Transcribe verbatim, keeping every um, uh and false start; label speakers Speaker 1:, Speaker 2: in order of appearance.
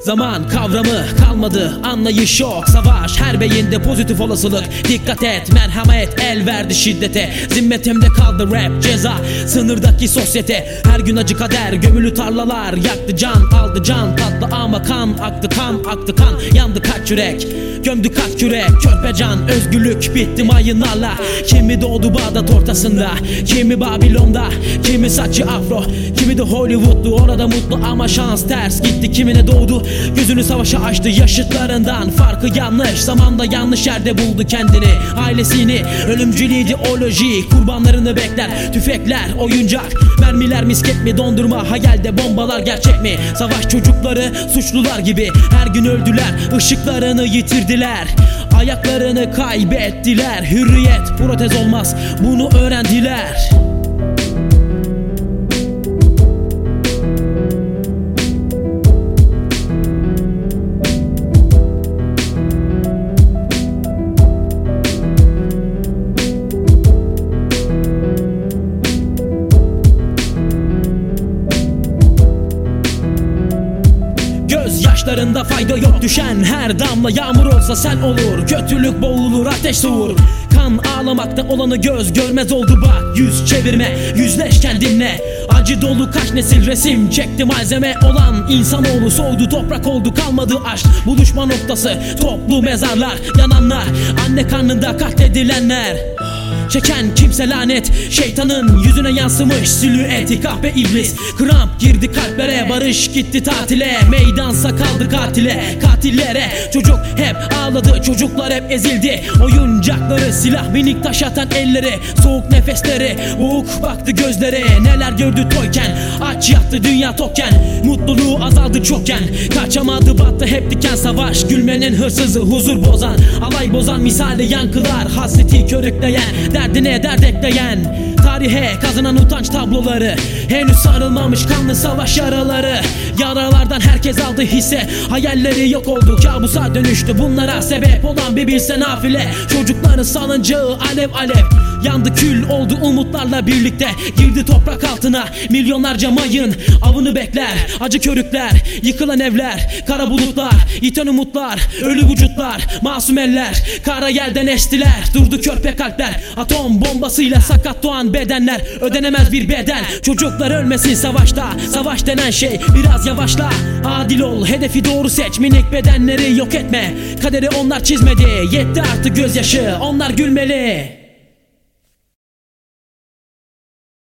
Speaker 1: Zaman kavramı kalmadı, anlayış yok. Savaş her beyinde, pozitif olasılık. Dikkat et, merhamet el verdi şiddete. Zimmetimde kaldı rap, ceza, sınırdaki sosyete. Her gün acı kader, gömülü tarlalar. Yaktı can, aldı can, tatlı ama kan. Aktı kan, aktı kan, yandı kaç yürek. Gömdü kaç kürek, körpe can. Özgürlük bitti mayınlarla. Kimi doğdu Bağdat ortasında, kimi Babilon'da, kimi saçı afro, kimi de Hollywood'lu. Orada mutlu ama şans ters gitti. Kimine doğdu, gözünü savaşa açtı yaşıtlarından. Farkı yanlış, zamanda yanlış yerde buldu kendini. Ailesini, ölümcül ideoloji, kurbanlarını bekler. Tüfekler, oyuncak, mermiler misket mi, dondurma, hayalde bombalar gerçek mi? Savaş çocukları suçlular gibi her gün öldüler, ışıklarını yitirdiler, ayaklarını kaybettiler. Hürriyet protez olmaz, bunu öğrendiler. Yaşlarında fayda yok, düşen her damla yağmur olsa sen olur. Kötülük boğulur, ateş soğur. Kan ağlamakta olanı göz görmez oldu bak. Yüz çevirme, yüzleş kendinle. Acı dolu kaç nesil resim çekti, malzeme olan insanoğlu soğudu, toprak oldu, kalmadı aşk. Buluşma noktası toplu mezarlar, yananlar, anne karnında katledilenler. Çeken kimse lanet, şeytanın yüzüne yansımış silüeti. Kahpe iblis, kramp girdi kalplere, barış gitti tatile. Meydansa kaldı katile, katillere. Çocuk hep ağladı, çocuklar hep ezildi. Oyuncakları silah, minik taş atan elleri, soğuk nefesleri, boğuk baktı gözleri. Neler gördü toyken, aç yattı dünya tokken. Mutluluğu azaldı çokken, kaçamadı battı hep diken. Savaş gülmenin hırsızı, huzur bozan, alay bozan misali yankılar. Hasreti körükleyen, derdine dert ekleyen, tarihe kazınan utanç tabloları. Henüz sarılmamış kanlı savaş yaraları. Yaralardan herkes aldı hisse, hayalleri yok oldu, kabusa dönüştü. Bunlara sebep olan bir bilse nafile. Çocukların salıncağı alev alev yandı, kül oldu umutlarla birlikte. Girdi toprak altına milyonlarca mayın, avını bekler acı körükler. Yıkılan evler, kara bulutlar, iten umutlar, ölü vücutlar, masum eller kara yelden estiler. Durdu körpe kalpler, atom bombasıyla sakat doğan bedenler. Ödenemez bir bedel, çocuklar ölmesin savaşta. Savaş denen şey biraz yavaşla, adil ol, hedefi doğru seç. Minik bedenleri yok etme, kaderi onlar çizmedi. Yetti artık gözyaşı, onlar gülmeli.